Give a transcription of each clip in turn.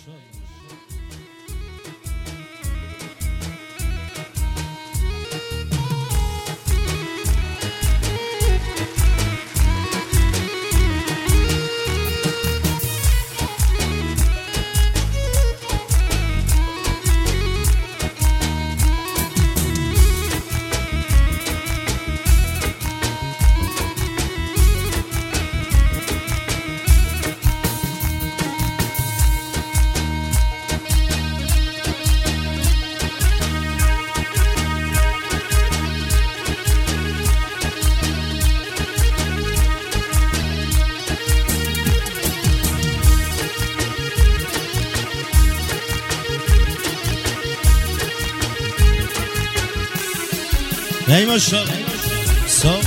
ای ماشاءالله صاف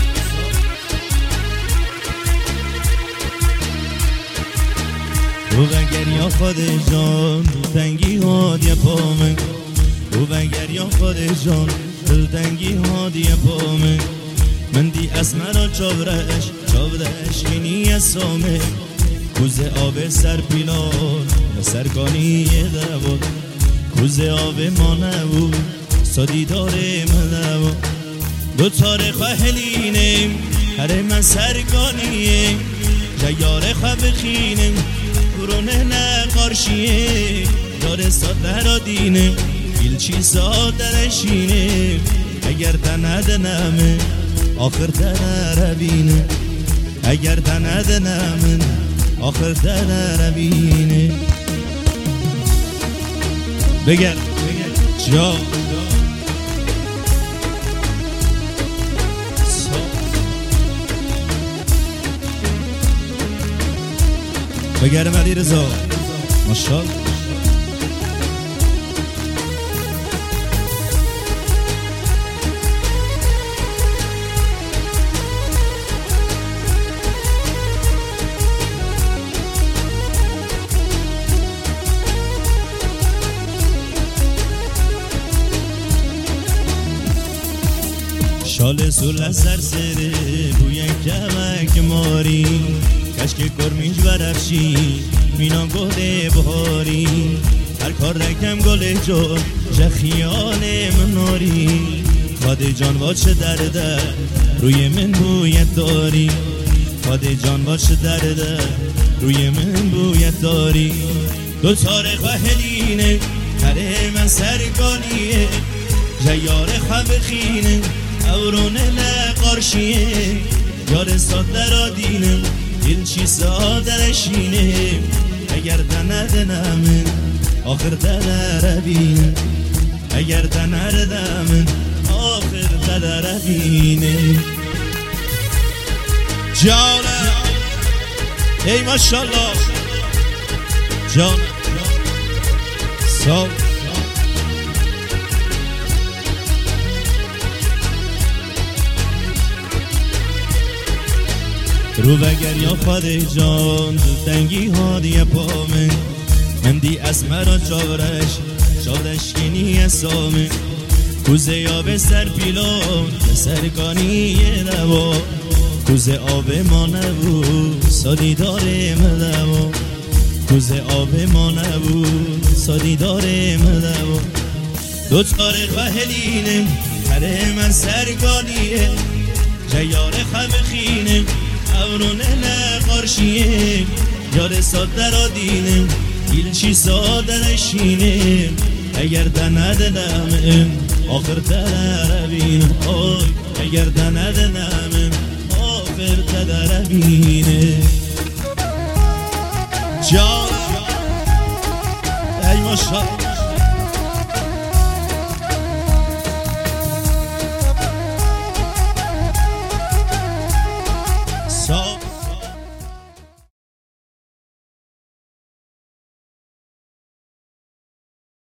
رو بگر یا خود جان تنگی هادی پامه رو بگر یا خود جان تنگی هادی پامه من دی اسمرا چاورش اینی اسامه کوزه آب سر پیلان سرکانی دواد کوزه آب ما نبود سادی داره مدو دو تاره خواهلینه هره من سرگانیه جیاره خواه بخینه برونه نقارشیه داره ساده را دینه بیلچی ساده رشینه اگر تنده نمه آخر تنه بینه اگر تنده نمه آخر تنه بینه بگر جا بگرم علی رضا ماشاءالله شال سول سرسره بوی کمک ماری کشک کرمیج برفشی مینان گل بهاری هر کار رکم گل جان خیال مناری خاده جان واچه درده روی من بویت داری خاده جان واچه درده روی من بویت داری دو تاره خواهلینه هره من سرگانیه جیاره خواه بخینه اورونه نقارشیه یار ساده را دینه دل چی ساده رشینه اگر تنه نمه آخر تنه بینه اگر تنه نمه آخر تنه بینه جانم ای ماشاءالله جانم صاف رو بگر یا خود جان تنگی هادی پامه من دی اسمرا چاورش کنی اسامه کوزه آب سر پیلان سرکانی نوا کوزه آب ما نبود سادی داره مدوا کوزه آب ما نبود سادی داره مدوا دو تاره خواهلینه هره من سرکانیه جیاره خمخینه اورونه نقارشیه یار ساده را دینه گیل چی ساده نشینه اگر تنه نمه آخر تنه بینه آی اگر تنه نمه آخر تنه بینه جان ای ماشاءالله